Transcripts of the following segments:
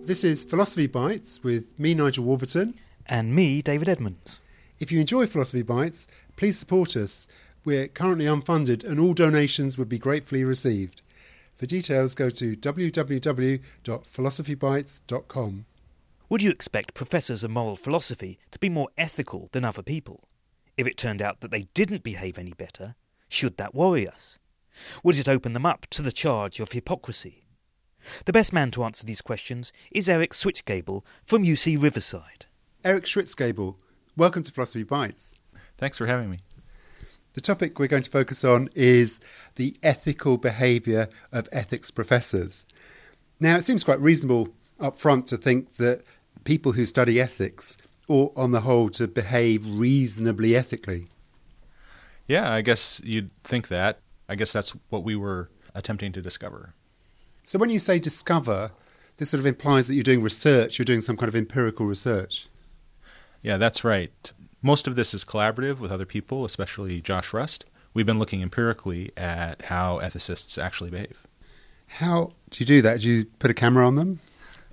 This is Philosophy Bites with me, Nigel Warburton. And me, David Edmonds. If you enjoy Philosophy Bites, please support us. We're currently unfunded and all donations would be gratefully received. For details, go to www.philosophybites.com. Would you expect professors of moral philosophy to be more ethical than other people? If it turned out that they didn't behave any better, should that worry us? Would it open them up to the charge of hypocrisy? The best man to answer these questions is Eric Schwitzgebel from UC Riverside. Eric Schwitzgebel, welcome to Philosophy Bites. Thanks for having me. The topic we're going to focus on is the ethical behaviour of ethics professors. Now, it seems quite reasonable up front to think that people who study ethics ought, on the whole, to behave reasonably ethically. Yeah, I guess you'd think that. I guess that's what we were attempting to discover. So when you say discover, this sort of implies that you're doing research, you're doing some kind of empirical research. Yeah, that's right. Most of this is collaborative with other people, especially Josh Rust. We've been looking empirically at how ethicists actually behave. How do you do that? Do you put a camera on them?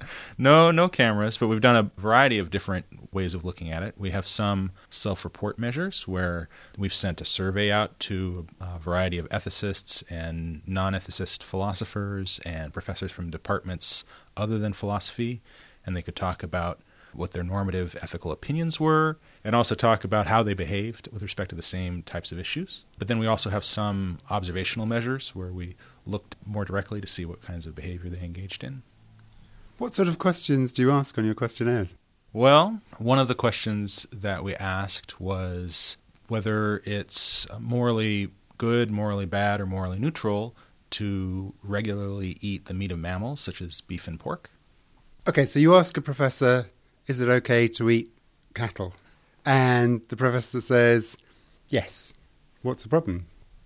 No cameras, but we've done a variety of different ways of looking at it. We have some self-report measures where we've sent a survey out to a variety of ethicists and non-ethicist philosophers and professors from departments other than philosophy, and they could talk about what their normative ethical opinions were and also talk about how they behaved with respect to the same types of issues. But then we also have some observational measures where we looked more directly to see what kinds of behavior they engaged in. What sort of questions do you ask on your questionnaires? Well, one of the questions that we asked was whether it's morally good, morally bad, or morally neutral to regularly eat the meat of mammals, such as beef and pork. Okay, so you ask a professor, is it okay to eat cattle? And the professor says, yes. What's the problem?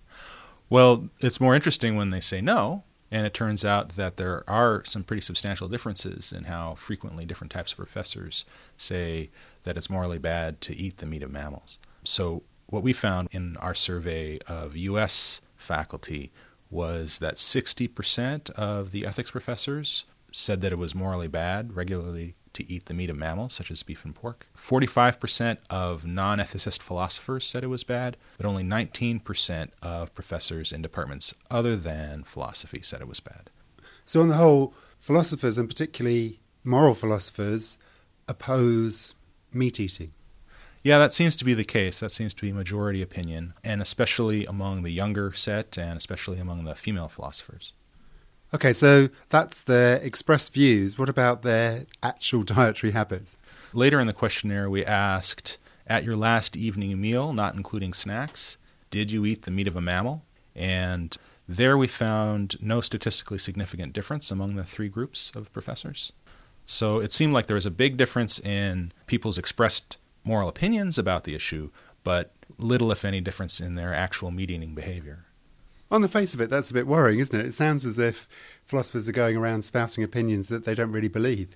Well, it's more interesting when they say no. And it turns out that there are some pretty substantial differences in how frequently different types of professors say that it's morally bad to eat the meat of mammals. So what we found in our survey of U.S. faculty was that 60% of the ethics professors said that it was morally bad regularly to eat the meat of mammals, such as beef and pork. 45% of non-ethicist philosophers said it was bad, but only 19% of professors in departments other than philosophy said it was bad. So on the whole, philosophers, and particularly moral philosophers, oppose meat eating. Yeah, that seems to be the case. That seems to be majority opinion, and especially among the younger set and especially among the female philosophers. Okay, so that's their expressed views. What about their actual dietary habits? Later in the questionnaire, we asked, at your last evening meal, not including snacks, did you eat the meat of a mammal? And there we found no statistically significant difference among the three groups of professors. So it seemed like there was a big difference in people's expressed moral opinions about the issue, but little, if any, difference in their actual meat-eating behavior. On the face of it, that's a bit worrying, isn't it? It sounds as if philosophers are going around spouting opinions that they don't really believe.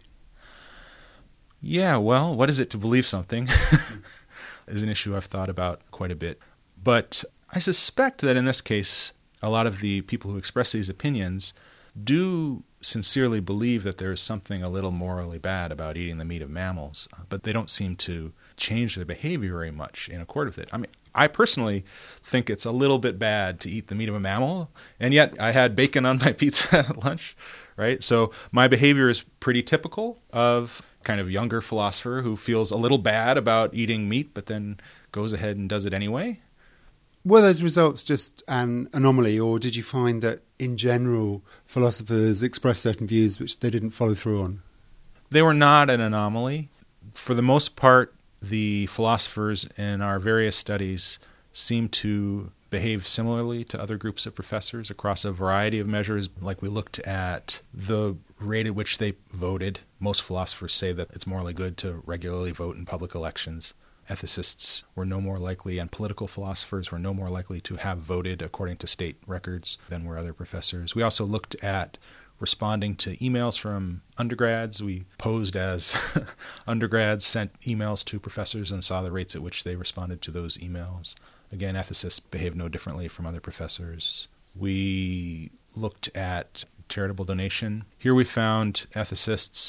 Yeah, well, what is it to believe something is an issue I've thought about quite a bit. But I suspect that in this case, a lot of the people who express these opinions do sincerely believe that there is something a little morally bad about eating the meat of mammals, but they don't seem to change their behavior very much in accord with it. I mean, I personally think it's a little bit bad to eat the meat of a mammal, and yet I had bacon on my pizza at lunch, right? So my behavior is pretty typical of kind of younger philosopher who feels a little bad about eating meat, but then goes ahead and does it anyway. Were those results just an anomaly, or did you find that in general philosophers expressed certain views which they didn't follow through on? They were not an anomaly. For the most part, the philosophers in our various studies seem to behave similarly to other groups of professors across a variety of measures. Like we looked at the rate at which they voted. Most philosophers say that it's morally good to regularly vote in public elections. Ethicists were no more likely, and political philosophers were no more likely to have voted according to state records than were other professors. We also looked at responding to emails from undergrads. We posed as undergrads sent emails to professors and saw the rates at which they responded to those emails. Again, ethicists behave no differently from other professors. We looked at charitable donation. Here we found ethicists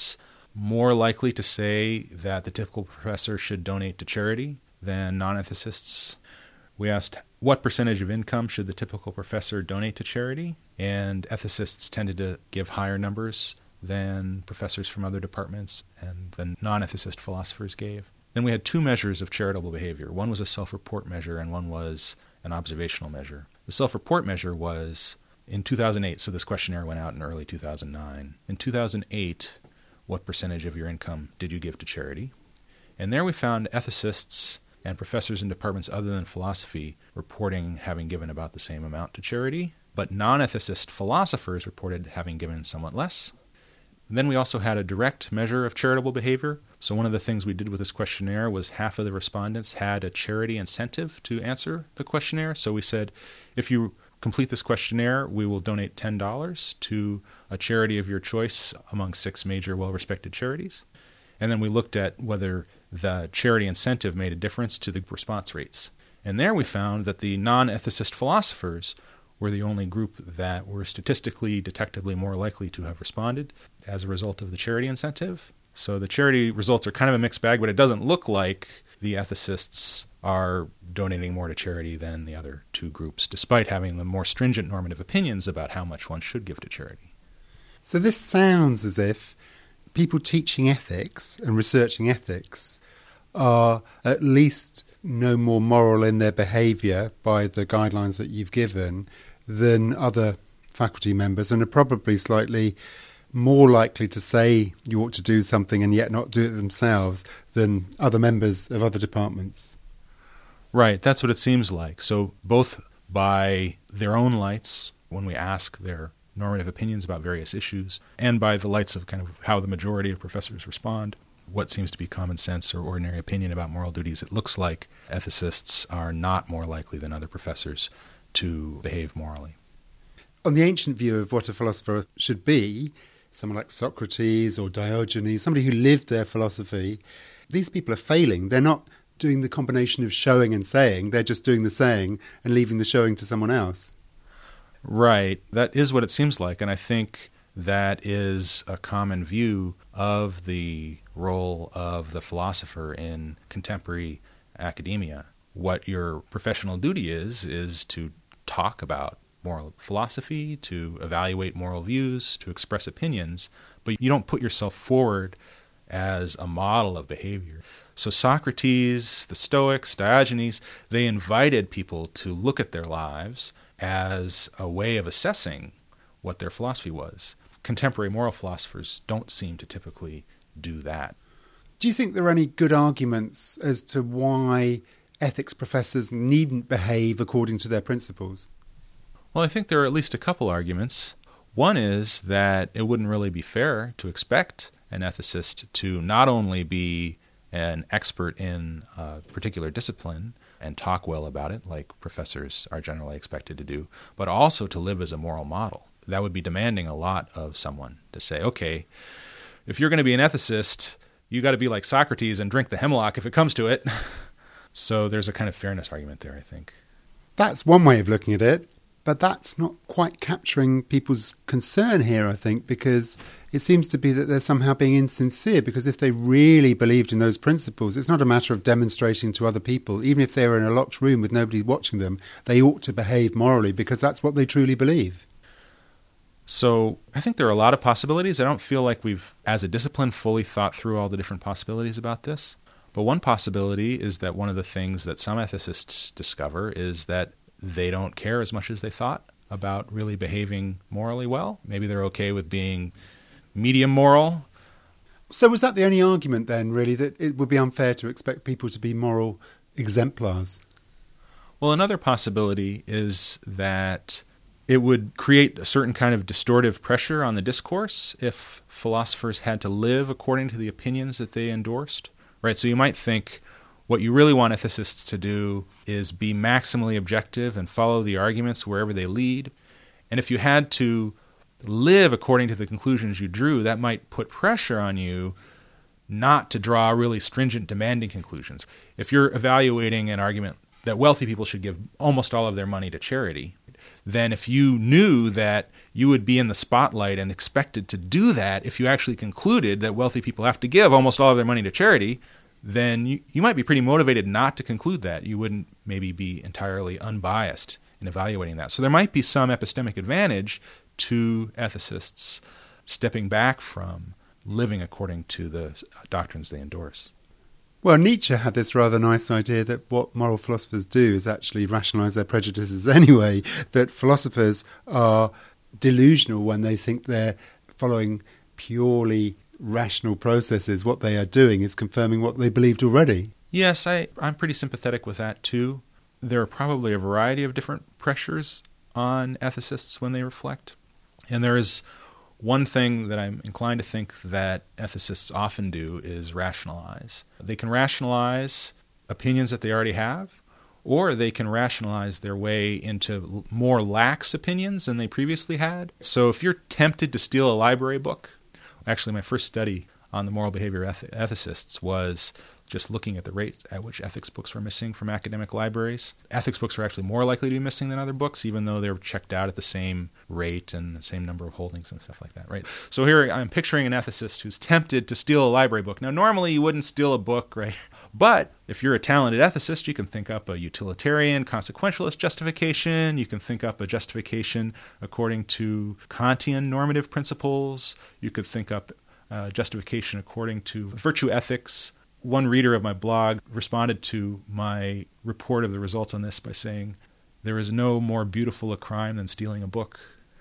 more likely to say that the typical professor should donate to charity than non-ethicists. We asked what percentage of income should the typical professor donate to charity, and ethicists tended to give higher numbers than professors from other departments and the non-ethicist philosophers gave. Then we had two measures of charitable behavior. One was a self-report measure and one was an observational measure. The self-report measure was in 2008, so this questionnaire went out in early 2009. In 2008, what percentage of your income did you give to charity? And there we found ethicists and professors in departments other than philosophy reporting having given about the same amount to charity, but non-ethicist philosophers reported having given somewhat less. And then we also had a direct measure of charitable behavior. So one of the things we did with this questionnaire was half of the respondents had a charity incentive to answer the questionnaire. So we said, if you complete this questionnaire, we will donate $10 to a charity of your choice among 6 major well-respected charities. And then we looked at whether the charity incentive made a difference to the response rates. And there we found that the non-ethicist philosophers were the only group that were statistically detectably more likely to have responded as a result of the charity incentive. So the charity results are kind of a mixed bag, but it doesn't look like the ethicists are donating more to charity than the other two groups, despite having the more stringent normative opinions about how much one should give to charity. So this sounds as if people teaching ethics and researching ethics are at least no more moral in their behaviour by the guidelines that you've given than other faculty members, and are probably slightly more likely to say you ought to do something and yet not do it themselves than other members of other departments. Right, that's what it seems like. So both by their own lights, when we ask their normative opinions about various issues, and by the lights of kind of how the majority of professors respond, what seems to be common sense or ordinary opinion about moral duties, it looks like ethicists are not more likely than other professors to behave morally. On the ancient view of what a philosopher should be, someone like Socrates or Diogenes, somebody who lived their philosophy, these people are failing. They're not doing the combination of showing and saying, they're just doing the saying and leaving the showing to someone else. Right, that is what it seems like, and I think that is a common view of the role of the philosopher in contemporary academia. What your professional duty is to talk about moral philosophy, to evaluate moral views, to express opinions, but you don't put yourself forward as a model of behavior. So Socrates, the Stoics, Diogenes, they invited people to look at their lives as a way of assessing what their philosophy was. Contemporary moral philosophers don't seem to typically do that. Do you think there are any good arguments as to why ethics professors needn't behave according to their principles? Well, I think there are at least a couple arguments. One is that it wouldn't really be fair to expect an ethicist to not only be an expert in a particular discipline and talk well about it, like professors are generally expected to do, but also to live as a moral model. That would be demanding a lot of someone to say, okay, if you're going to be an ethicist, you got to be like Socrates and drink the hemlock if it comes to it. So there's a kind of fairness argument there, I think. That's one way of looking at it, but that's not quite capturing people's concern here, I think, because it seems to be that they're somehow being insincere, because if they really believed in those principles, it's not a matter of demonstrating to other people. Even if they were in a locked room with nobody watching them, they ought to behave morally because that's what they truly believe. So I think there are a lot of possibilities. I don't feel like we've, as a discipline, fully thought through all the different possibilities about this. But one possibility is that one of the things that some ethicists discover is that they don't care as much as they thought about really behaving morally well. Maybe they're okay with being medium moral. So was that the only argument then, really, that it would be unfair to expect people to be moral exemplars? Well, another possibility is that it would create a certain kind of distortive pressure on the discourse if philosophers had to live according to the opinions that they endorsed. Right? So you might think what you really want ethicists to do is be maximally objective and follow the arguments wherever they lead. And if you had to live according to the conclusions you drew, that might put pressure on you not to draw really stringent, demanding conclusions. If you're evaluating an argument that wealthy people should give almost all of their money to charity, then if you knew that you would be in the spotlight and expected to do that, if you actually concluded that wealthy people have to give almost all of their money to charity, then you might be pretty motivated not to conclude that. You wouldn't maybe be entirely unbiased in evaluating that. So there might be some epistemic advantage to ethicists stepping back from living according to the doctrines they endorse. Well, Nietzsche had this rather nice idea that what moral philosophers do is actually rationalise their prejudices anyway, that philosophers are delusional when they think they're following purely rational processes. What they are doing is confirming what they believed already. Yes, I'm pretty sympathetic with that too. There are probably a variety of different pressures on ethicists when they reflect. And there is one thing that I'm inclined to think that ethicists often do is rationalize. They can rationalize opinions that they already have, or they can rationalize their way into more lax opinions than they previously had. So if you're tempted to steal a library book, actually my first study on the moral behavior ethicists was just looking at the rates at which ethics books were missing from academic libraries. Ethics books were actually more likely to be missing than other books, even though they were checked out at the same rate and the same number of holdings and stuff like that, right? So here I'm picturing an ethicist who's tempted to steal a library book. Now, normally you wouldn't steal a book, right? But if you're a talented ethicist, you can think up a utilitarian, consequentialist justification. You can think up a justification according to Kantian normative principles. You could think up justification according to virtue ethics. One reader of my blog responded to my report of the results on this by saying, "There is no more beautiful a crime than stealing a book."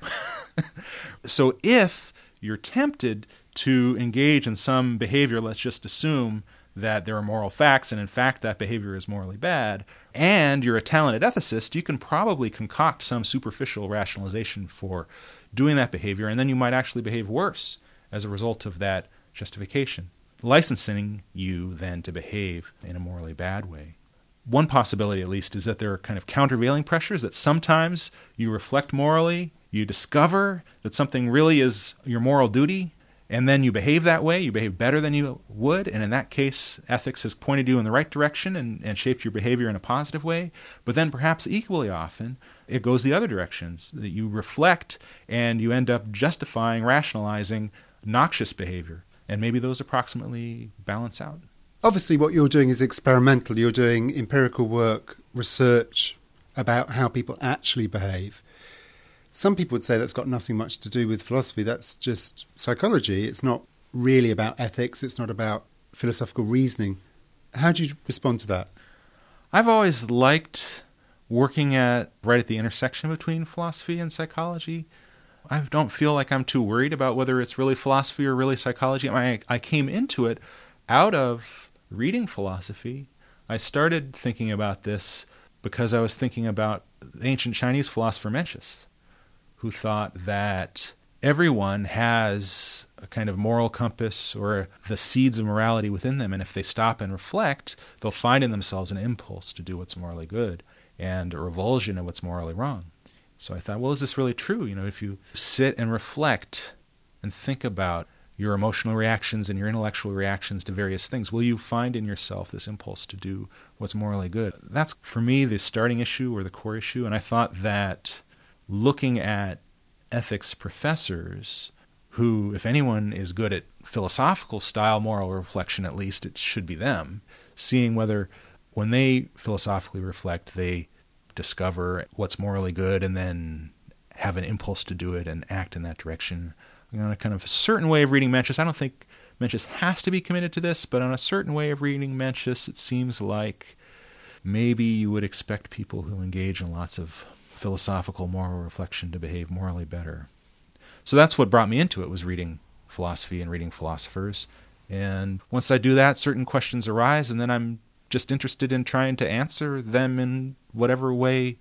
So if you're tempted to engage in some behavior, let's just assume that there are moral facts, and in fact that behavior is morally bad, and you're a talented ethicist, you can probably concoct some superficial rationalization for doing that behavior, and then you might actually behave worse as a result of that justification, licensing you then to behave in a morally bad way. One possibility, at least, is that there are kind of countervailing pressures, that sometimes you reflect morally, you discover that something really is your moral duty, and then you behave that way, you behave better than you would, and in that case, ethics has pointed you in the right direction and shaped your behavior in a positive way. But then perhaps equally often, it goes the other directions, that you reflect and you end up justifying, rationalizing noxious behavior. And maybe those approximately balance out. Obviously, what you're doing is experimental. You're doing empirical work, research about how people actually behave. Some people would say that's got nothing much to do with philosophy. That's just psychology. It's not really about ethics. It's not about philosophical reasoning. How do you respond to that? I've always liked working right at the intersection between philosophy and psychology. I don't feel like I'm too worried about whether it's really philosophy or really psychology. I came into it out of reading philosophy. I started thinking about this because I was thinking about the ancient Chinese philosopher Mencius, who thought that everyone has a kind of moral compass or the seeds of morality within them, and if they stop and reflect, they'll find in themselves an impulse to do what's morally good and a revulsion of what's morally wrong. So I thought, well, is this really true? If you sit and reflect and think about your emotional reactions and your intellectual reactions to various things, will you find in yourself this impulse to do what's morally good? That's, for me, the starting issue or the core issue. And I thought that looking at ethics professors who, if anyone is good at philosophical style moral reflection, at least it should be them, seeing whether when they philosophically reflect, they discover what's morally good and then have an impulse to do it and act in that direction. On a kind of a certain way of reading Mencius, I don't think Mencius has to be committed to this, but on a certain way of reading Mencius, it seems like maybe you would expect people who engage in lots of philosophical moral reflection to behave morally better. So that's what brought me into it, was reading philosophy and reading philosophers. And once I do that, certain questions arise, and then I'm just interested in trying to answer them in whatever way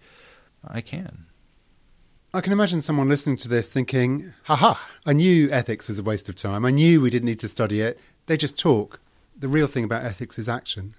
I can. I can imagine someone listening to this thinking, I knew ethics was a waste of time. I knew we didn't need to study it. They just talk. The real thing about ethics is action.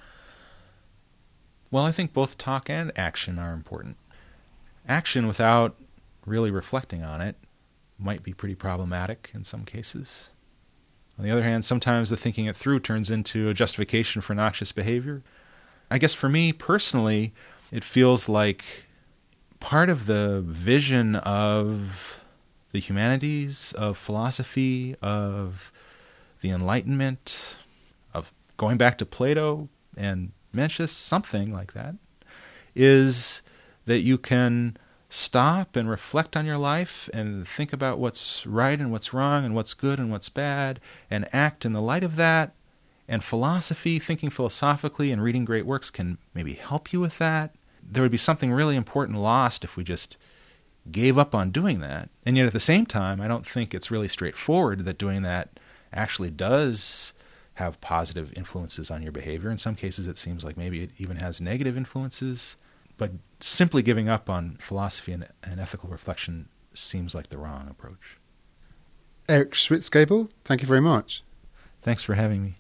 Well, I think both talk and action are important. Action without really reflecting on it might be pretty problematic in some cases. On the other hand, sometimes the thinking it through turns into a justification for noxious behavior. I guess for me personally, it feels like part of the vision of the humanities, of philosophy, of the Enlightenment, of going back to Plato and Mencius, something like that, is that you can stop and reflect on your life and think about what's right and what's wrong and what's good and what's bad and act in the light of that. And philosophy, thinking philosophically and reading great works can maybe help you with that. There would be something really important lost if we just gave up on doing that. And yet at the same time, I don't think it's really straightforward that doing that actually does have positive influences on your behavior. In some cases, it seems like maybe it even has negative influences. But simply giving up on philosophy and ethical reflection seems like the wrong approach. Eric Schwitzgebel, thank you very much. Thanks for having me.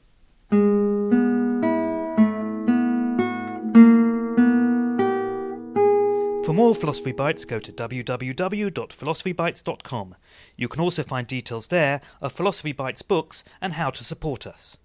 For more Philosophy Bites, go to www.philosophybites.com. You can also find details there of Philosophy Bites books and how to support us.